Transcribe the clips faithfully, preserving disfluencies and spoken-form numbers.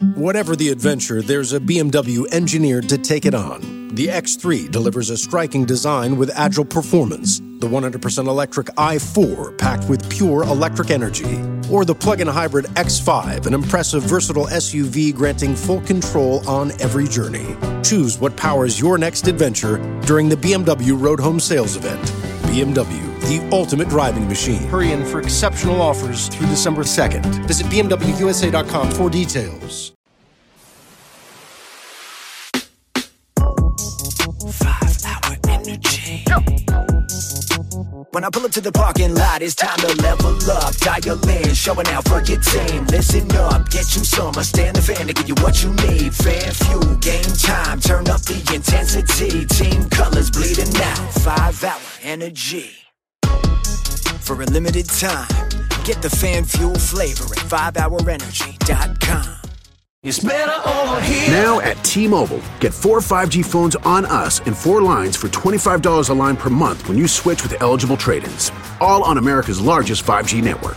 Whatever the adventure, there's a B M W engineered to take it on. The X three delivers a striking design with agile performance. The one hundred percent electric i four packed with pure electric energy. Or the plug-in hybrid X five, an impressive versatile S U V granting full control on every journey. Choose what powers your next adventure during the B M W Road Home Sales Event. B M W, the ultimate driving machine. Hurry in for exceptional offers through December second. Visit B M W U S A dot com for details. Five-hour energy. When I pull up to the parking lot, it's time to level up. Dial in, showing out for your team. Listen up, get you some. I stand the fan to give you what you need. Fan fuel, game time, turn up the intensity. Team colors bleeding out. Five-hour energy. For a limited time, get the fan fuel flavor at five hour energy dot com. It's better over here. Now at T-Mobile, get four five G phones on us and four lines for twenty-five dollars a line per month when you switch with eligible trade-ins. All on America's largest five G network.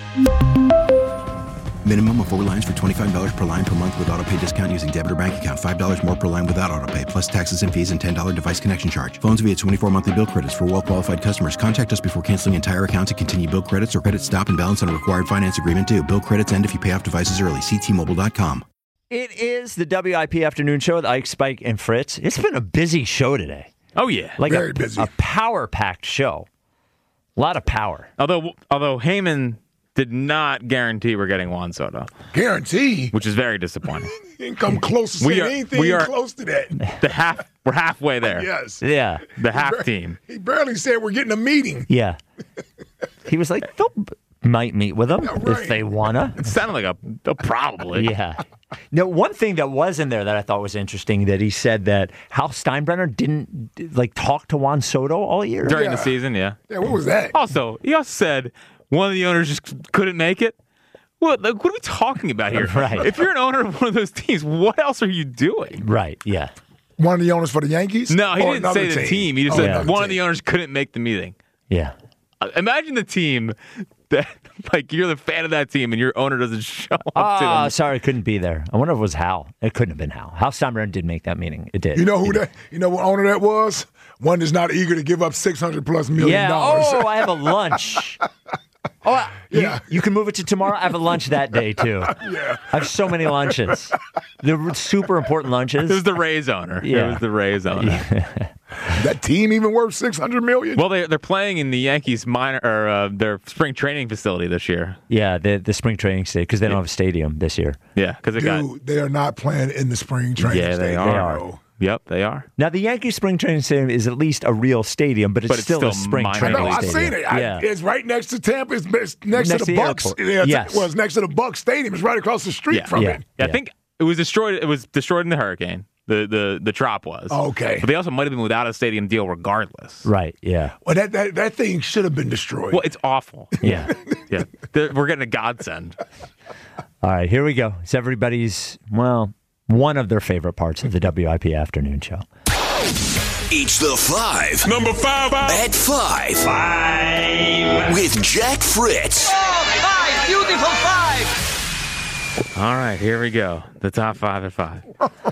Minimum of four lines for twenty-five dollars per line per month with autopay discount using debit or bank account. five dollars more per line without autopay, plus taxes and fees and ten dollars device connection charge. Phones via twenty-four monthly bill credits for well-qualified customers. Contact us before canceling entire account to continue bill credits or credit stop and balance on a required finance agreement due. Bill credits end if you pay off devices early. See T Mobile dot com. It is the W I P Afternoon Show with Ike, Spike, and Fritz. It's been a busy show today. Oh, yeah. Like Very a, busy. a power-packed show. A lot of power. Although although Heyman did not guarantee we're getting Juan Soto, Guarantee. which is very disappointing. He didn't come close to We saying are- anything we are- close to that. The half we're halfway there. Yes. Yeah. The half Bar- team. He barely said we're getting a meeting. Yeah. He was like, they'll might meet with them Yeah, right. if they wanna. It sounded like a, a probably. Yeah. Now, one thing that was in there that I thought was interesting that he said that Hal Steinbrenner didn't like talk to Juan Soto all year. During Yeah. the season, yeah. Yeah, what was that? Also, he also said one of the owners just couldn't make it. What, like, what are we talking about here? Right. If you're an owner of one of those teams, what else are you doing? Right. Yeah. One of the owners for the Yankees? No, he Or didn't another say the team. He just Oh, said another one of team. the owners couldn't make the meeting. Yeah. Uh, Imagine the team that, like, you're the fan of that team and your owner doesn't show up to Ah, them. sorry, couldn't be there. I wonder if it was Hal. It couldn't have been Hal. Hal Steinbrenner did make that meeting. It did. You know who It did. that? You know what owner that was? One that's not eager to give up six hundred plus million Yeah. dollars. Oh, I have a lunch. Oh, you, Yeah. you can move it to tomorrow. I have a lunch that day too. Yeah. I have so many lunches. They're super important lunches. It was the Rays owner. Yeah. It was the Rays owner. That team even worth six hundred million? Well, they, they're playing in the Yankees minor or uh, their spring training facility this year. Yeah, the the spring training state because they don't have a stadium this year. Yeah, because it got. Dude, they are not playing in the spring training Yeah, they stadium, are. bro. Yep, they are. Now the Yankee spring training stadium is at least a real stadium, but it's, But it's still, a still spring minor I training know, I've stadium. seen it. I, Yeah. It's right next to Tampa. It's, it's next, Next to to the the Bucks. airport. Yeah, it's- Yes. Well, it's next to the Bucks Stadium. It's right across the street Yeah. from Yeah. it. Yeah, I think it was destroyed. It was destroyed in the hurricane. The the the Trop was. Okay. But they also might have been without a stadium deal regardless. Right. Yeah. Well, that, that, that thing should have been destroyed. Well, it's awful. Yeah. Yeah, The- we're getting a godsend. All right, here we go. It's everybody's, well, one of their favorite parts of the W I P Afternoon Show. Each the five. Number five. At five. Five. With Jack Fritz. Five. Beautiful five. All right, here we go. The top five at five.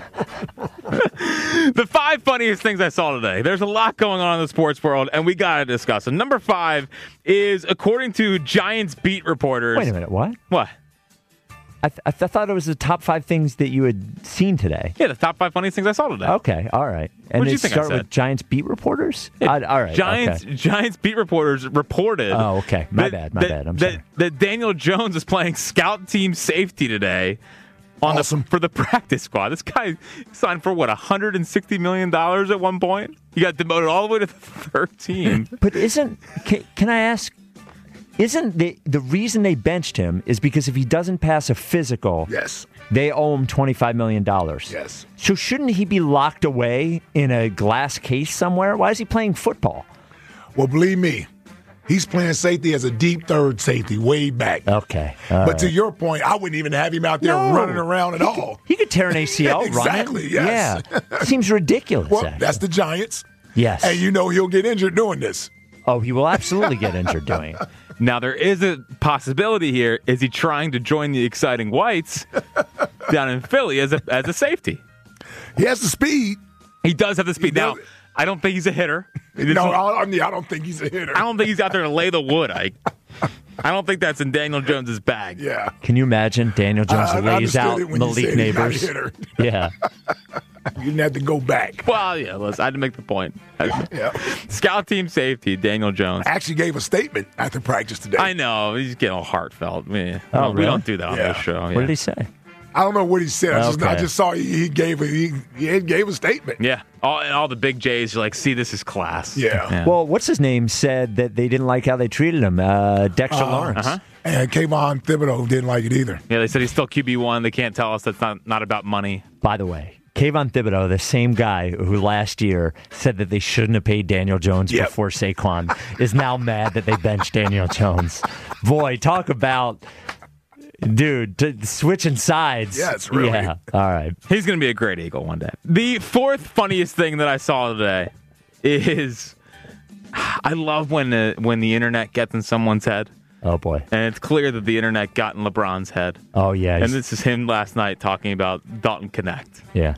The five funniest things I saw today. There's a lot going on in the sports world, and we got to discuss them. Number five is, according to Giants beat reporters. Wait a minute, what? What? I, th- I, th- I thought it was the top five things that you had seen today. Yeah, the top five funniest things I saw today. Okay, all right. And What'd they you think I start said? with Giants beat reporters? Yeah, I- all right. Giants okay. Giants beat reporters reported. Oh, okay. My that- bad, my that- bad. I'm that, sorry. That Daniel Jones is playing scout team safety today on Awesome. the for the practice squad. This guy signed for what one hundred sixty million dollars at one point. He got demoted all the way to the third team. But isn't, can, can I ask, isn't the, the reason they benched him is because if he doesn't pass a physical, Yes. they owe him twenty-five million dollars. Yes. So shouldn't he be locked away in a glass case somewhere? Why is he playing football? Well, believe me, he's playing safety as a deep third safety way back. Okay. all but right. to your point, I wouldn't even have him out there No. running around at all. He could tear an A C L Exactly, running. yes. Yeah. Seems ridiculous. Well, actually. that's the Giants. Yes. And you know he'll get injured doing this. Oh, he will absolutely get injured doing it. Now there is a possibility here. Is he trying to join the exciting whites down in Philly as a as a safety. He has the speed. He does have the speed. Now, I don't think he's a hitter. No, I, I, mean, I don't think he's a hitter. I don't think he's out there to lay the wood, Ike. I don't think that's in Daniel Jones's bag. Yeah. Can you imagine Daniel Jones I, I lays out Malik Neighbors? Yeah. You didn't have to go back. Well, yeah, listen, I had to make the point. Yeah. Scout team safety, Daniel Jones. Actually gave a statement after practice today. I know. He's getting all heartfelt. Man, Oh, we really? don't do that on Yeah. this show. What yeah. did he say? I don't know what he said. I just, I Okay. just saw he, he gave a he, he gave a statement. Yeah. All, and all the big J's are like, see, this is class. Yeah. Well, what's his name said that they didn't like how they treated him. Uh, Dexter Uh, Lawrence. Uh-huh. And Kayvon Thibodeau didn't like it either. Yeah, they said he's still Q B one. They can't tell us that's not, not about money. By the way, Kayvon Thibodeau, the same guy who last year said that they shouldn't have paid Daniel Jones Yep. before Saquon, is now mad that they benched Daniel Jones. Boy, talk about, dude, t- switching sides. Yeah, it's really- Yeah, all right. He's going to be a great Eagle one day. The fourth funniest thing that I saw today is I love when the, when the internet gets in someone's head. Oh, boy. And it's clear that the internet got in LeBron's head. Oh, yeah. And he's- this is him last night talking about Dalton Connect. Yeah.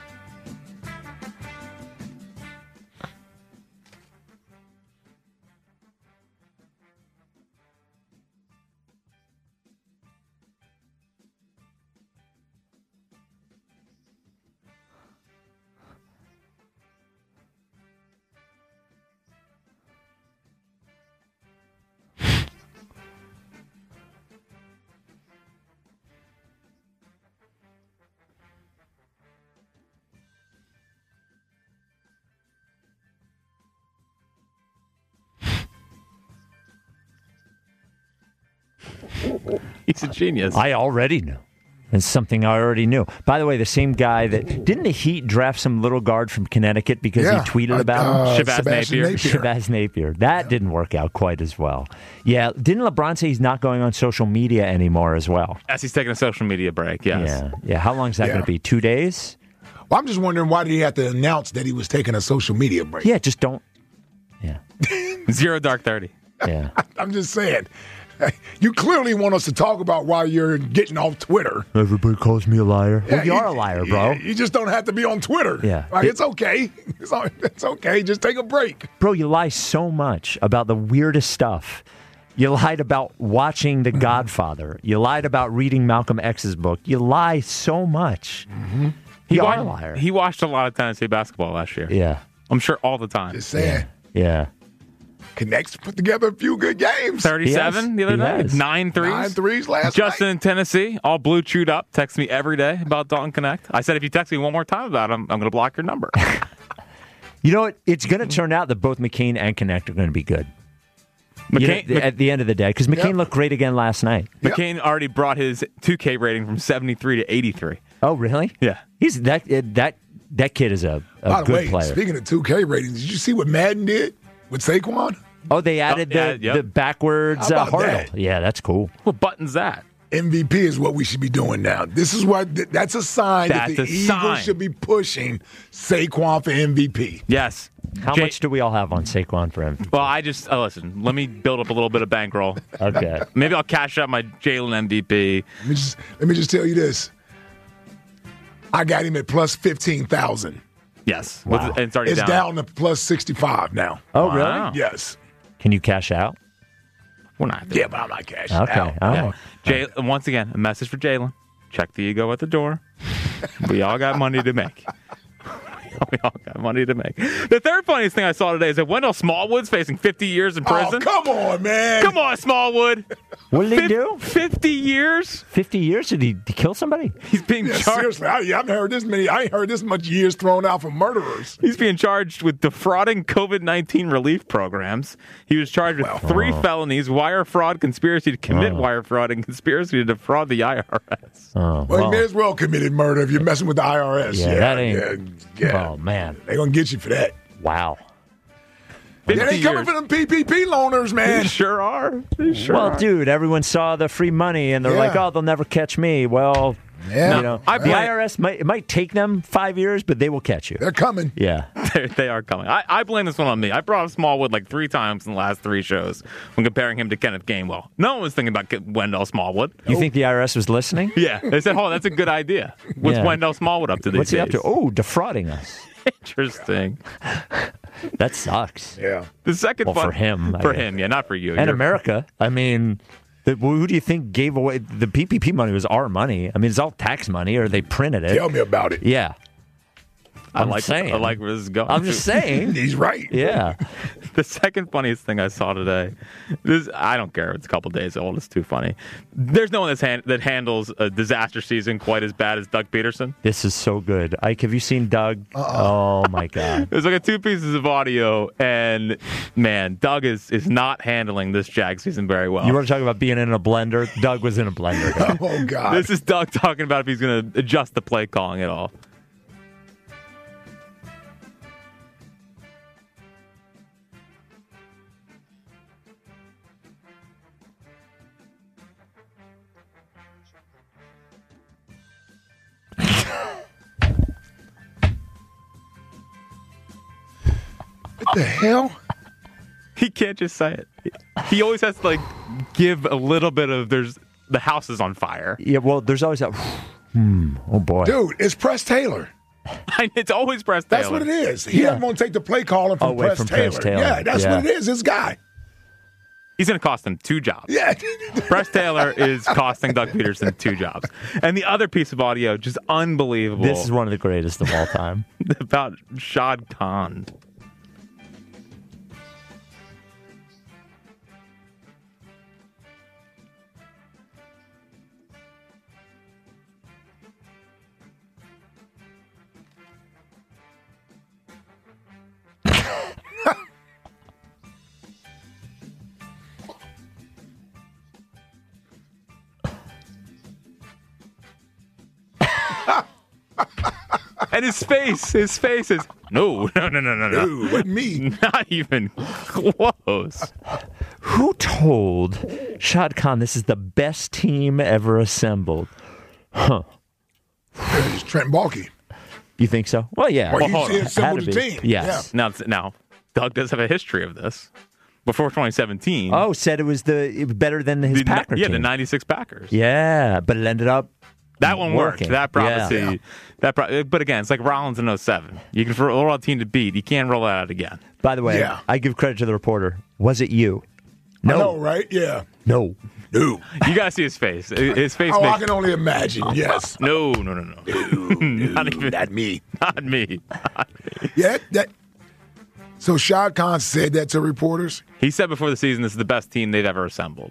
He's a genius. I already knew. It's something I already knew. By the way, the same guy that didn't the Heat draft some little guard from Connecticut because Yeah, he tweeted uh, about uh, him? Shabazz Sebastian Napier. Napier. Shabazz Napier. That didn't work out quite as well. Yeah, didn't LeBron say he's not going on social media anymore as well? As he's taking a social media break, yes. Yeah, yeah. How long is that Yeah. going to be? Two days? Well, I'm just wondering why did he have to announce that he was taking a social media break? Yeah, just don't. Yeah, Zero Dark thirty. yeah. I'm just saying. You clearly want us to talk about why you're getting off Twitter. Everybody calls me a liar. Yeah, well, you are a liar, bro. You just don't have to be on Twitter. Yeah. Like, It- it's okay. It's, all, it's okay. Just take a break. Bro, you lie so much about the weirdest stuff. You lied about watching The Godfather. You lied about reading Malcolm X's book. You lie so much. Mm-hmm. He, You wa- are a liar. he watched a lot of Tennessee basketball last year. Yeah, I'm sure all the time. Just saying. yeah. Connects put together a few good games. thirty-seven He the other has. day. He has. Nine threes. Nine threes last Justin night. in Tennessee, all blue chewed up, texts me every day about Dalton Connect. I said, if you text me one more time about him, I'm going to block your number. You know what? It's going to turn out that both McCain and Connect are going to be good. You know, McCain, at the end of the day, because McCain Yep. looked great again last night. McCain already brought his two K rating from seventy-three to eighty-three. Oh, really? Yeah. He's that that that kid is a, a By the good way, player. speaking of two K ratings, did you see what Madden did with Saquon? Oh, they added yeah, the, yep. the backwards How uh, about hurdle. that? Yeah, that's cool. What button's that? M V P is what we should be doing now. This is what that's a sign that That's the a Eagles sign. should be pushing Saquon for M V P. Yes. How Jay- much do we all have on Saquon for him? Well, I just, oh, listen, let me build up a little bit of bankroll. Okay. Maybe I'll cash out my Jalen M V P. Let me just let me just tell you this. I got him at plus fifteen thousand. Yes. Wow. With- It's already It's down. down to plus sixty five now. Oh, Wow. really? Yes. Can you cash out? We're not doing Yeah, but I'm not cashing Okay. out. All Yeah. right. Jay, once again, a message for Jalen. Check the ego at the door. We all got money to make. We all got money to make. The third funniest thing I saw today is that Wendell Smallwood's facing fifty years in prison. Oh, come on, man. Come on, Smallwood. What did he Fif- do? fifty years? fifty years? Did he, did he kill somebody? He's being Yeah, charged. seriously, I, I haven't heard this many. I ain't heard this much years thrown out for murderers. He's being charged with defrauding COVID nineteen relief programs. He was charged with three felonies: wire fraud, conspiracy to commit wire fraud, and conspiracy to defraud the I R S. Oh, Well, you well, may as well committed murder if you're messing with the I R S. yeah, Yeah, that ain't. yeah, yeah. Oh, man. They're gonna get you for that. Wow. They fifty ain't coming years. for them P P P loaners, man. They sure are. They sure Well, are. dude, everyone saw the free money and they're Yeah. like, oh, they'll never catch me. Well, Yeah. You know, I the blame- I R S might it might take them five years, but they will catch you. They're coming. Yeah. They're, they are coming. I, I blame this one on me. I brought up Smallwood like three times in the last three shows when comparing him to Kenneth Gainwell. No one was thinking about Ke- Wendell Smallwood. You think the I R S was listening? Yeah, they said, "Oh, that's a good idea." What's Yeah. Wendell Smallwood up to these What's he days? up to? Oh, defrauding us. Interesting. That sucks. Yeah. The second Well, fun- for him, I for guess. him, yeah, not for you. And You're- America. I mean, the, who do you think gave away the P P P money? Was our money? I mean, it's all tax money, or they printed it. Tell me about it. Yeah. I I'm like. saying. I like where this is going. I'm just saying. He's right. Yeah. The second funniest thing I saw today, this I don't care. It's a couple days old. It's too funny. There's no one that's hand, that handles a disaster season quite as bad as Doug Peterson. This is so good. Ike, have you seen Doug? Uh-uh. Oh my God. There's like a two pieces of audio, and man, Doug is is not handling this Jag season very well. You want to talk about being in a blender? Doug was in a blender. Oh, God. This is Doug talking about if he's going to adjust the play calling at all. What the hell? He can't just say it. He always has to like give a little bit of there's the house is on fire. Yeah, well, there's always that. Hmm. Oh boy. Dude, it's Press Taylor. It's always Press Taylor. That's what it is. He Yeah. doesn't want to take the play calling from, Away Press, from Taylor. Press Taylor. Yeah, that's Yeah. what it is. This guy. He's going to cost him two jobs. Yeah. Press Taylor is costing Doug Peterson two jobs. And the other piece of audio, just unbelievable. This is one of the greatest of all time. about Shad Khan. And his face, his face is, no, no, no, no, no, no. Dude, with me. Not even close. Who told Shad Khan this is the best team ever assembled? Huh. It's Trent Baalke. You think so? Well, yeah. Well, Well, he hold he on. assembled Had to the be. team. Yes. Now, now, Doug does have a history of this. Before twenty seventeen. Oh, said it was the it was better than his the, Packer yeah, team. the ninety-six Packers. Yeah, but it ended up That one working. worked. That prophecy. Yeah. That pro- but again, it's like Rollins in oh seven. You can roll out a team to beat. You can't roll it out again. By the way, Yeah. I give credit to the reporter. Was it you? I No. know, right? Yeah. No. No. You gotta see his face. His face Oh, I makes can only imagine. Yes. no, no, no, no. Not even. Not me. Not me. Not me. Yeah. That. So Shad Khan said that to reporters. He said before the season, this is the best team they've ever assembled.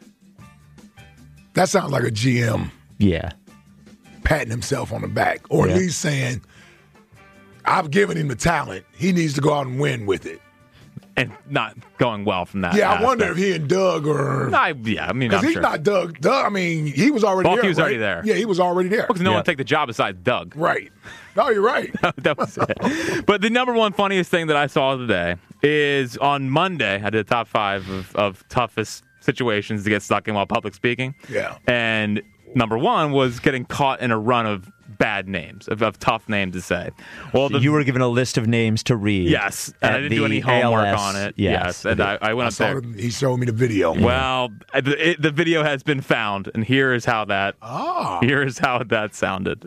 That sounds like a G M Yeah. patting himself on the back, or Yeah. at least saying, "I've given him the talent. He needs to go out and win with it." And not going well from that. Yeah, I wonder if aspect. he and Doug are. I, yeah, I mean, Because I'm he's sure. not Doug. Doug, I mean, he was already Baalke there. was right? already there. Yeah, he was already there. Because no Yeah. one would take the job besides Doug. Right. No, you're right. That was it. But the number one funniest thing that I saw today is on Monday, I did a top five of, of toughest situations to get stuck in while public speaking. Yeah. And number one was getting caught in a run of bad names, of, of tough names to say. Well, the, you were given a list of names to read. yes, and I at didn't do the any homework A L S. on it. Yes. Yes, and I, I went I up saw there. the, he showed me the video. Well, the, it, the video has been found, and here is how that. Ah. Here is how that sounded.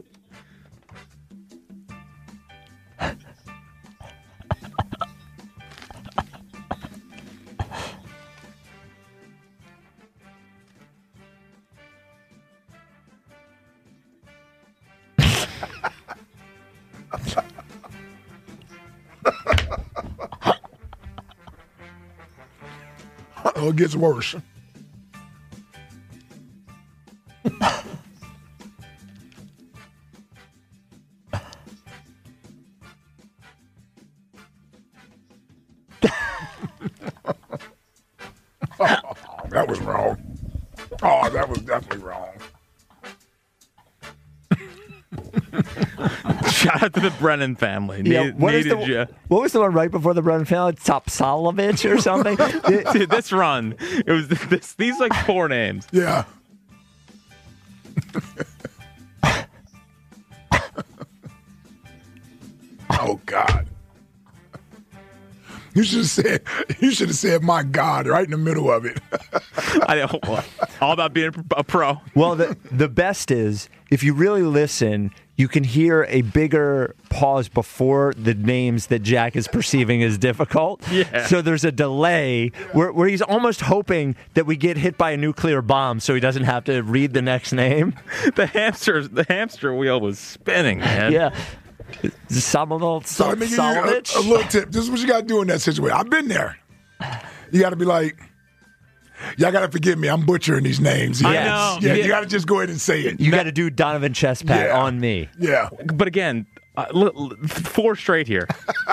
Oh, it gets worse. Oh, that was wrong. Oh, that was definitely wrong. Shout out to the Brennan family. Yeah, Need- what, is needed the, you. what was the one right before the Brennan family? Topsalovich or something? Dude, this run, it was this, these like four names. Yeah. Oh God. You should have said. You should have said, "My God," right in the middle of it. I know. All about being a pro. Well, the the best is if you really listen, you can hear a bigger pause before the names that Jack is perceiving as difficult. Yeah. So there's a delay where, where he's almost hoping that we get hit by a nuclear bomb, so he doesn't have to read the next name. The hamster, the hamster wheel was spinning, man. Yeah. Samuel So let me give you a, Salovich? a little tip. This is what you got to do in that situation. I've been there. You got to be like, y'all got to forgive me. I'm butchering these names. I Yeah. know. Yeah, Yeah. you got to just go ahead and say it. You got to do Donovan Chestpat Yeah. on me. Yeah. But again, uh, l- l- four straight here.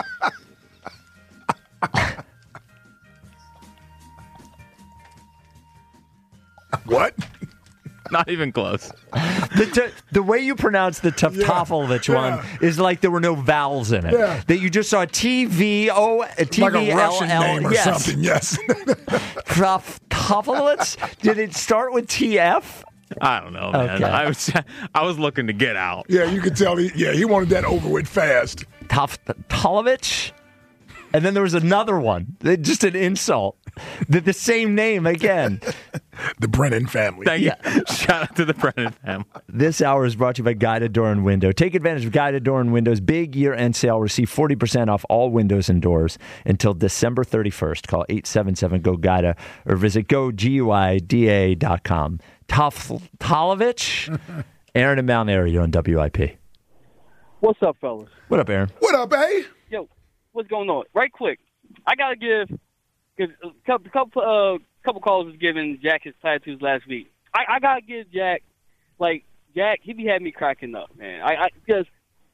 What? Not even close. The, t- the way you pronounce the Toftofelovich Yeah. one is like there were no vowels in it. Yeah. That you just saw T V O T Like V a L Russian name L. or Yes. something. Yes. Toftofelovich? Did it start with T F? I don't know, man. Okay. I was I was looking to get out. Yeah, you could tell. He, yeah, he wanted that over with fast. Toftofelovich? And then there was another one. They- Just an insult. The, the same name again. The Brennan family. Thank you. Shout out to the Brennan family. This hour is brought to you by Guided Door and Window. Take advantage of Guided Door and Window's big year-end sale. Receive forty percent off all windows and doors until December thirty-first. Call eight seven seven, G O, G U I D A or visit go guida dot com. Toftofelovich, Aaron in Mount Airy, you're on W I P. What's up, fellas? What up, Aaron? What up, eh? Yo, what's going on? Right quick, I gotta give because a couple couple uh couple calls was giving Jack his tattoos last week. I, I gotta give Jack like Jack. He be having me cracking up, man. I because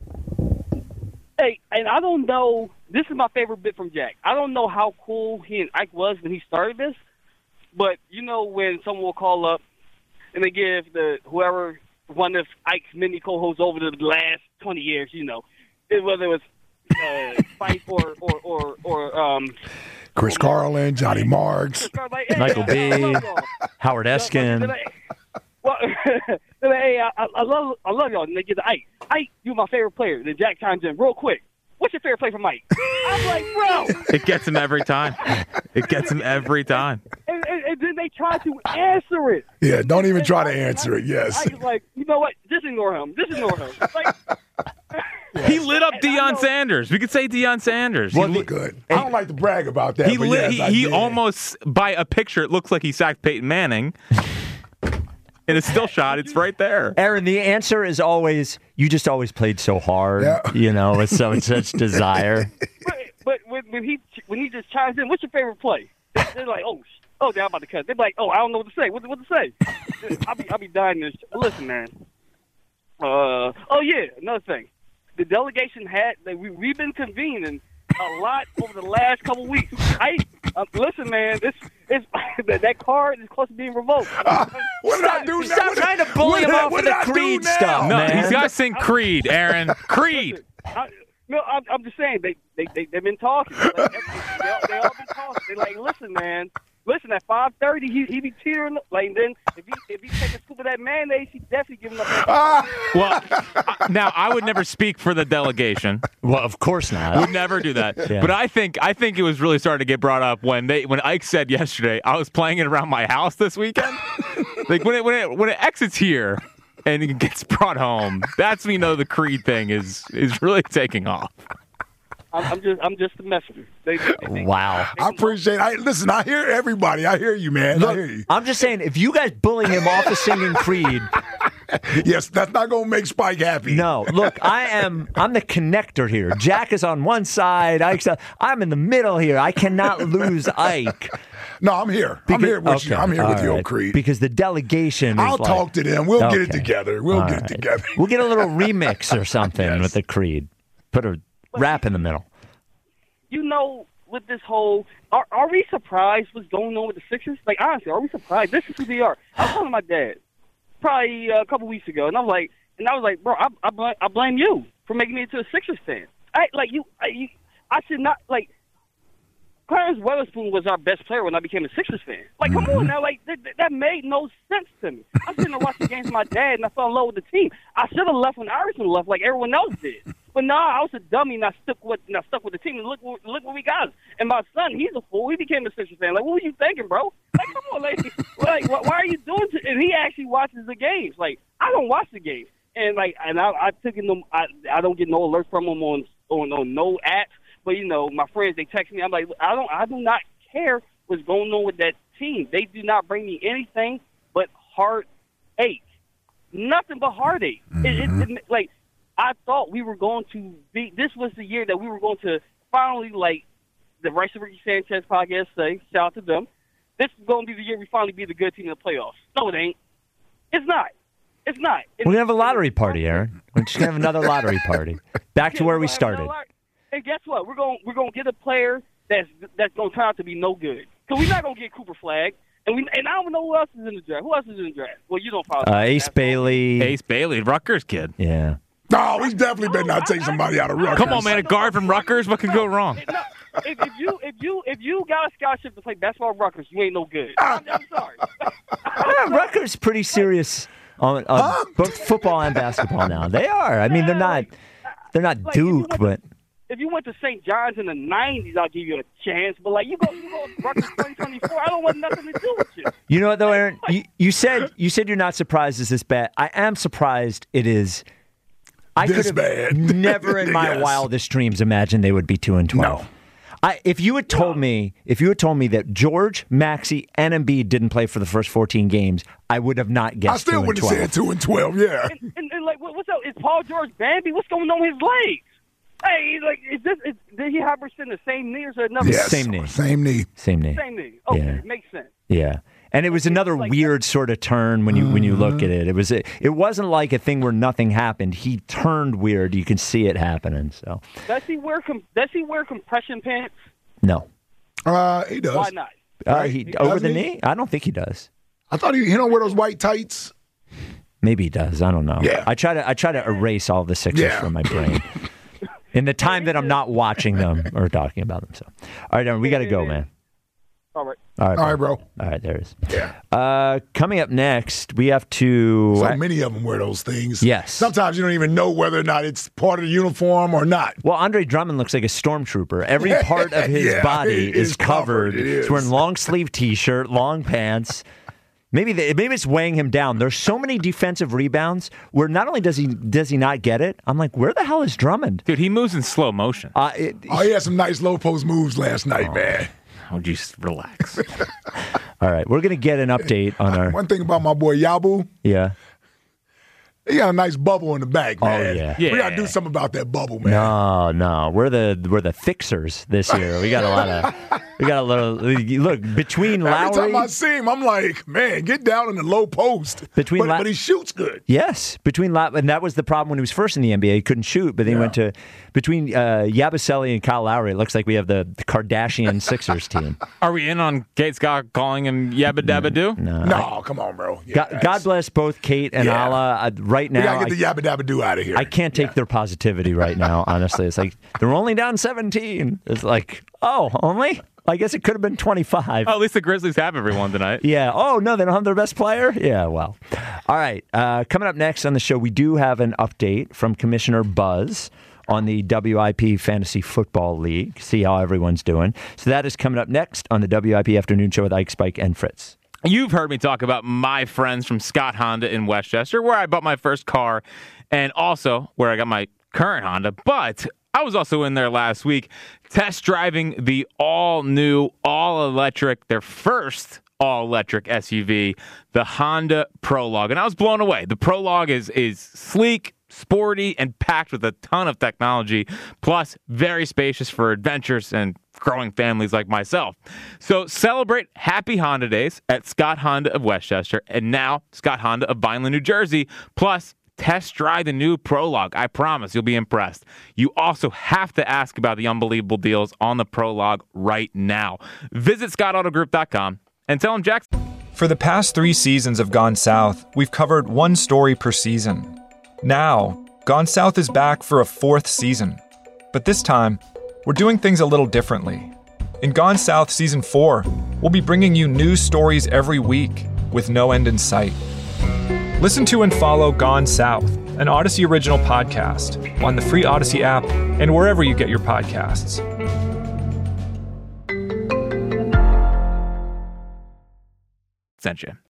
hey, and I don't know. This is my favorite bit from Jack. I don't know how cool he and Ike was when he started this, but you know when someone will call up and they give the whoever one of Ike's mini co-hosts over the last twenty years, you know, it, whether it was uh, Spike or or or, or um. Chris Carlin, Johnny Marks. Like, hey, Michael I- B., I love y'all. Howard Eskin. Well, they're like, hey, I, I love, I love y'all. And they get the Ike. Ike, you're my favorite player. Then Jack chimes in real quick. What's your favorite play from Ike? I'm like, bro. It gets him every time. It gets him every time. And, and, and then they try to answer it. Yeah, don't even And try to Ike- answer it. Yes. Ike is like, you know what? Just ignore him. Just ignore him. Like, He lit up And I Deion know- Sanders. We could say Deion Sanders. Well, he lit, good. I don't like to brag about that. he, but lit, yes, he, I he did. almost, by a picture, it looks like he sacked Peyton Manning. And it's still shot. It's right there. Aaron, the answer is always, you just always played so hard, Yeah. you know, with so such desire. but, but when, when he when he just chimes in, what's your favorite play? They, they're like, oh, sh- oh, they're about to cut. They're like, oh, I don't know what to say. What, what to say? I'll be I'll be dying this. Listen, man. Uh, oh yeah, another thing. The delegation had they, we we've been convening a lot over the last couple weeks. I uh, listen, man. This is that, that card is close to being revoked. Uh, what did I do now? Stop What did- trying to bully what him did I- off what of did the I do Creed now? stuff, No, man. he's got to sing Creed, Aaron. Creed. I, no, I'm, I'm just saying they they they they've been talking. Like, they, all, they all been talking. They're like, listen, man. Listen, at five thirty, he he be tearing up. Like then, if he if he take a scoop of that mayonnaise, he definitely giving up. That Ah, Well, I- now I would never speak for the delegation. Well, of course not. Would never do that. Yeah. But I think I think it was really starting to get brought up when they when Ike said yesterday, I was playing it around my house this weekend. Like when it when it when it exits here and it gets brought home, that's when you know the Creed thing is is really taking off. I'm, I'm just I'm just a messenger. They, they, Wow. I appreciate it. I, listen, I hear everybody. I hear you, man. I hear you. I'm just saying, if you guys bully him off of singing Creed, Yes, that's not going to make Spike happy. no. Look, I am. I'm the connector here. Jack is on one side. Ike's on, I'm in the middle here. I cannot lose Ike. No, I'm here. I'm here with you. Okay, I'm here with all you, right. old Creed. Because the delegation. Is I'll like, talk to them. We'll get it Okay. together. We'll All get it right. together. We'll get a little remix or something Yes. with the Creed. Put a rap in the middle. you know, with this whole, are, are we surprised what's going on with the Sixers? Like, honestly, are we surprised? This is who they are. I was telling my dad probably uh, a couple weeks ago, and I was like, and I was like, bro, I, I, blame, I blame you for making me into a Sixers fan. I like you. I, you, I should not like. Clarence Weatherspoon was our best player when I became a Sixers fan. Like, come on now, like that, that made no sense to me. I'm sitting there watching games with my dad, and I fell in love with the team. I should have left when Iverson left, like everyone else did. But no, I was a dummy, and I stuck with, and I stuck with the team. And look, look what we got. And my son, he's a fool. He became a Sixers fan. Like, what were you thinking, bro? Like, come on, like, like why, why are you doing? To, and he actually watches the games. Like, I don't watch the games, and like, and I, I took him. I, I don't get no alerts from him on, on, on no apps. But you know, my friends, they text me. I'm like, I don't, I do not care what's going on with that team. They do not bring me anything but heartache. Nothing but heartache. Mm-hmm. It, it, it, like. I thought we were going to be – this was the year that we were going to finally, like the Rice and Ricky Sanchez podcast say, shout out to them, this is going to be the year we finally be the good team in the playoffs. No, it ain't. It's not. It's not. It's, we're going to have a lottery party, Aaron. We're just going to have another lottery party. Back to where we started. And guess what? We're going we're going to get a player that's that's going to turn out to be no good. Because we're not going to get Cooper Flagg. And, we, and I don't know who else is in the draft. Who else is in the draft? Well, you don't follow uh, Ace Bailey. Ace Bailey, Rutgers kid. Yeah. No, we definitely better not take somebody out of Rutgers. Come on, man, a guard from Rutgers, what could go wrong? No, if, if you if you if you got a scholarship to play basketball at Rutgers, you ain't no good. I'm, I'm sorry. Yeah, Rutgers pretty serious on, on huh? both football and basketball now. They are. I mean, they're not they're not like, Duke, if but to, if you went to Saint John's in the nineties, I'll give you a chance. But like you go you go to Rutgers twenty twenty-four, I don't want nothing to do with you. You know what though, Aaron? You, you said you said you're not surprised it's this bad. I am surprised it is. I this could have bad. never in my yes. wildest dreams imagined they would be two and twelve. No. I, if you had told no. me, if you had told me that George, Maxey, and Embiid didn't play for the first fourteen games, I would have not guessed. I still would have said two and twelve. Yeah. And, and, and like, what's up? Is Paul George Bambi? What's going on with his legs? Hey, like, is this? Is, did he Hubbardson the same knee or is it another? Yes, same knee. Same knee. Same knee. Same knee. Okay, yeah. Makes sense. Yeah. And it was another like weird that. sort of turn when you when you look at it. It was it, it wasn't like a thing where nothing happened. He turned weird. You can see it happening. So does he wear com- does he wear compression pants? No. Uh, he does. Why not? Uh, right? he, he over the he? knee? I don't think he does. I thought he, he don't wear those white tights. Maybe he does. I don't know. Yeah. I try to I try to erase all the Sixers yeah. from my brain in the time that I'm not watching them or talking about them. So, all right, Aaron, we got to go, man. All right. All right, All right, bro. All right, there it is. Yeah. Uh, coming up next, we have to... So many of them wear those things. Yes. Sometimes you don't even know whether or not it's part of the uniform or not. Well, Andre Drummond looks like a stormtrooper. Every part of his yeah, body is covered. covered. It is. He's wearing long-sleeve T-shirt, long pants. Maybe they, maybe it's weighing him down. There's so many defensive rebounds where not only does he does he not get it, I'm like, where the hell is Drummond? Dude, he moves in slow motion. Uh, it, oh, he had some nice low post moves last night, oh. man. Oh, just relax. All right, we're going to get an update on our... One thing about my boy Yabu. Yeah. He got a nice bubble in the back, man. Oh, yeah. We yeah. got to do something about that bubble, man. No, no. We're the we're the fixers this year. We got a lot of... We got a little... Look, between Lowry... Every time I see him, I'm like, man, get down in the low post. Between but, La- but he shoots good. Yes. Between La- And that was the problem when he was first in the N B A. He couldn't shoot, but then yeah. he went to... Between uh, Yabusele and Kyle Lowry, it looks like we have the, the Kardashian Sixers team. Are we in on Kate Scott calling him Yabba Dabba Doo? No. No, I, come on, bro. Yeah, God, God bless both Kate and yeah. Allah. Uh, right now, we got to get I, the Yabba Dabba Doo out of here. I can't take yeah. their positivity right now, honestly. It's like, they're only down seventeen. It's like, oh, only? I guess it could have been twenty-five. Oh, at least the Grizzlies have everyone tonight. Yeah. Oh, no, they don't have their best player? Yeah, well. All right. Uh, coming up next on the show, we do have an update from Commissioner Buzz on the W I P Fantasy Football League. See how everyone's doing. So that is coming up next on the W I P Afternoon Show with Ike, Spike, and Fritz. You've heard me talk about my friends from Scott Honda in Westchester, where I bought my first car, and also where I got my current Honda. But I was also in there last week test driving the all-new, all-electric, their first all-electric S U V, the Honda Prologue. And I was blown away. The Prologue is is sleek, sporty, and packed with a ton of technology, plus very spacious for adventures and growing families like myself. So celebrate Happy Honda Days at Scott Honda of Westchester, and now Scott Honda of Vineland, New Jersey. Plus, test drive the new Prologue. I promise you'll be impressed. You also have to ask about the unbelievable deals on the Prologue right now. Visit scott auto group dot com and tell them Jack. For the past three seasons of Gone South, we've covered one story per season. Now, Gone South is back for a fourth season. But this time, we're doing things a little differently. In Gone South Season four, we'll be bringing you new stories every week with no end in sight. Listen to and follow Gone South an Odyssey original podcast on the free Odyssey app and wherever you get your podcasts. Sent you.